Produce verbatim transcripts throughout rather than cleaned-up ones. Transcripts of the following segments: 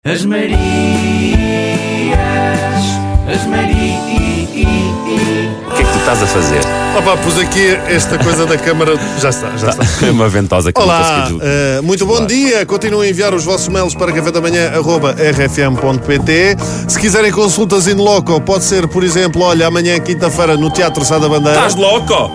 As Marias, as Marias. O que é que tu estás a fazer? Opa, pus aqui esta coisa da câmara. Já está, já está. É uma ventosa que Olá, não consegui. uh, muito bom dia. Continuem a enviar os vossos mails para café da manhã arroba r f m ponto p t. Se quiserem consultas in loco, pode ser, por exemplo, olha, amanhã, quinta-feira, no Teatro Sá da Bandeira. Estás louco?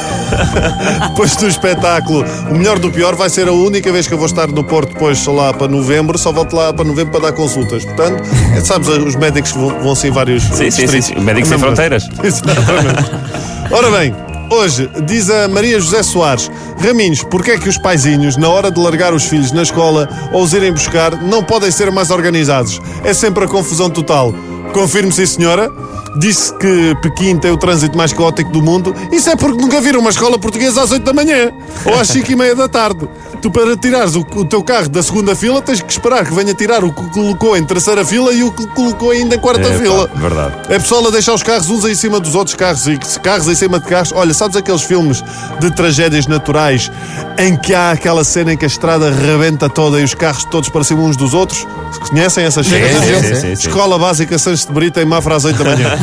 Depois do espetáculo, o melhor do pior vai ser a única vez que eu vou estar no Porto, depois lá para novembro, só volto lá para novembro para dar consultas. Portanto, é, sabes, os médicos vão, vão assim vários Sim, sim, distritos. sim, sim. Médicos Sem Fronteiras. Exatamente. Ora bem, hoje diz a Maria José Soares: Raminhos, porquê é que os paizinhos, na hora de largar os filhos na escola ou os irem buscar, não podem ser mais organizados? É sempre a confusão total. Confirmo, sim senhora. Disse que Pequim tem o trânsito mais caótico do mundo. Isso é porque nunca viram uma escola portuguesa às oito da manhã ou às cinco e meia da tarde. Tu, para tirares o, o teu carro da segunda fila, tens que esperar que venha tirar o que colocou em terceira fila e o que colocou ainda em quarta É, fila. pá, verdade. É pessoal a deixar os carros uns em cima dos outros carros e carros em cima de carros. Olha, sabes aqueles filmes de tragédias naturais em que há aquela cena em que a estrada rebenta toda e os carros todos para cima uns dos outros? Conhecem essas cenas? sim, Exemplo? sim, sim, sim. Escola Básica Santos de Brito em Mafra às oito da manhã.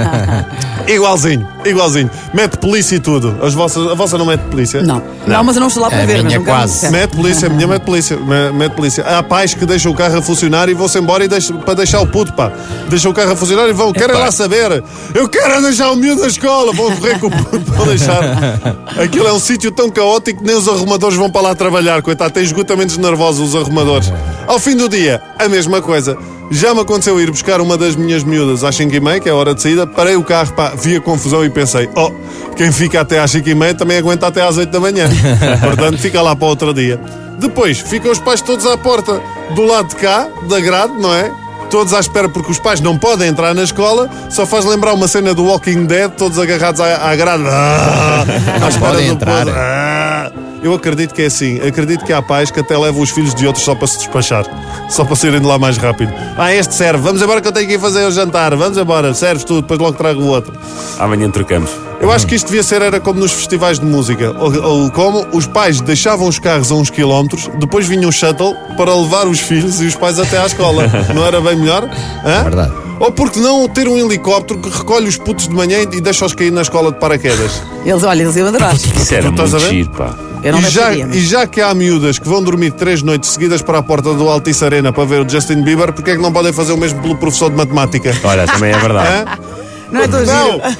Igualzinho, igualzinho. Mete polícia e tudo. As vossas, a vossa não mete polícia? Não. não, mas eu não estou lá para A ver. minha mas nunca quase. me Mete polícia, a minha mete polícia, me- mete polícia. Há pais que deixam o carro a funcionar e vão-se embora e deixam, para deixar o puto, pá. Deixam o carro a funcionar e vão, querem lá saber. Eu quero deixar o miúdo na escola. Vão correr com o puto para deixar. Aquilo é um sítio tão caótico que nem os arrumadores vão para lá trabalhar, coitado. Tem esgotamentos nervosos os arrumadores. Ao fim do dia, a mesma coisa. Já me aconteceu ir buscar uma das minhas miúdas às cinco e meia, que é a hora de saída. Parei o carro, pá, vi a confusão e pensei: oh, quem fica até às cinco e meia também aguenta até às oito da manhã. Portanto, fica lá para outro dia. Depois, ficam os pais todos à porta, do lado de cá, da grade, não é? Todos à espera, porque os pais não podem entrar na escola. Só faz lembrar uma cena do Walking Dead, todos agarrados à, à grade. Ah, à espera podem do entrar. povo. Ah. Eu acredito que é assim. Acredito que há pais que até levam os filhos de outros só para se despachar. Só para saírem de lá mais rápido. Ah, este serve. Vamos embora que eu tenho que ir fazer o jantar. Vamos embora. Serves tudo, depois logo trago o outro. Amanhã trocamos. Eu acho que isto devia ser, era como nos festivais de música. Ou, ou como os pais deixavam os carros a uns quilómetros, depois vinha um shuttle para levar os filhos e os pais até à escola. Não era bem melhor? Hã? Verdade. Ou porque não ter um helicóptero que recolhe os putos de manhã e deixa-os cair na escola de paraquedas? Eles, olha, eles iam adorar. Isso era Tu estás muito a ver? giro, pá. Eu não E já, deixaria, mas- e já que há miúdas que vão dormir três noites seguidas para a porta do Altice Arena para ver o Justin Bieber, porque é que não podem fazer o mesmo pelo professor de matemática? Olha, também é verdade. Hã? Não é tão giro.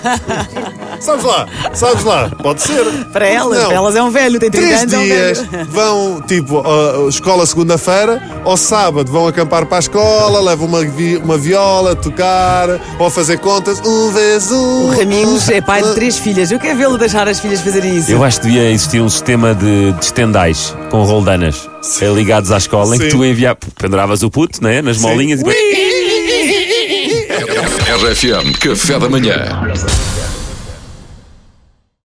Não! Sabes lá, sabes lá, pode ser. Para elas, Não. para elas é um velho, tem trinta Três anos, é um dias velho. vão, tipo, a escola segunda-feira, ao sábado vão acampar para a escola, levam uma, vi- uma viola, tocar, ou fazer contas, um vezes um. O Raminhos é pai de um. três filhas. Eu quero vê-lo deixar as filhas fazerem isso. Eu acho que devia existir um sistema de, de estendais com roldanas eh, ligados à escola em que Sim. tu enviavas, penduravas o puto, né, nas molinhas e depois... R F M Café da Manhã.